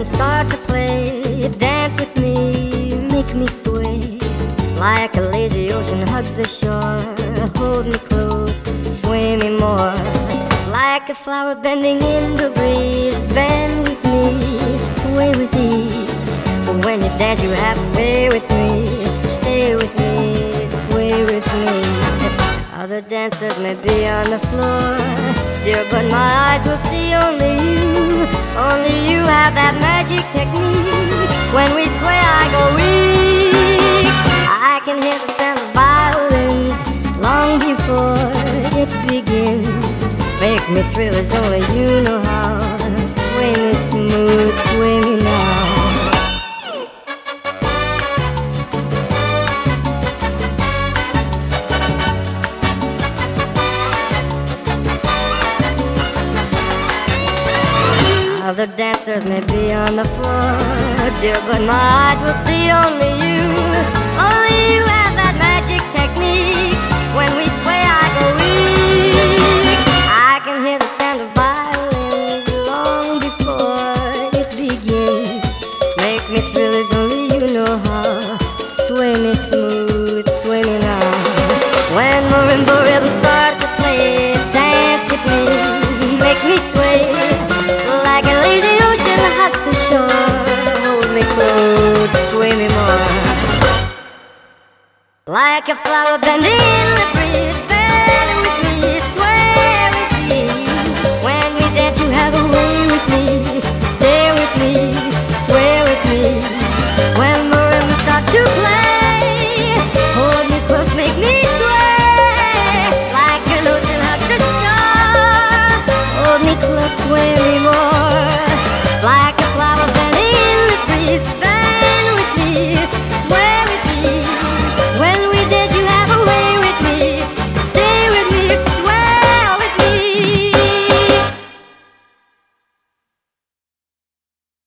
rhythm start to play, dance with me, make me sway. Like a lazy ocean hugs the shore, hold me close, sway me more. Like a flower bending in the breeze, bend with me, sway with ease. But when you dance you have to play with me, stay with me, sway with me. Other dancers may be on the floor, dear, but my eyes will see only you. Only you have that magic technique. When we sway I go weak. I can hear the sound of violins long before it begins. Make me thrill as only you know how. Sway me smooth, sway me now. Other dancers may be on the floor, dear, but my eyes will see only you. Only you have that magic technique. When we sway I go weak. I can hear the sound of violins long before it begins. Make me thrill as only you know how. Sway me smooth, sway me now. When marimba rhythms start to play, dance with me, make me sway. Like a lazy ocean hugs the shore, hold me close, sway me more. Like a flower bending in the breeze, bend with me, sway with ease. When we dance you have a way with me, stay with me, sway with me. When marimbas start to play, hold me close, make me sway. Like an ocean hugs the shore, hold me close, sway me.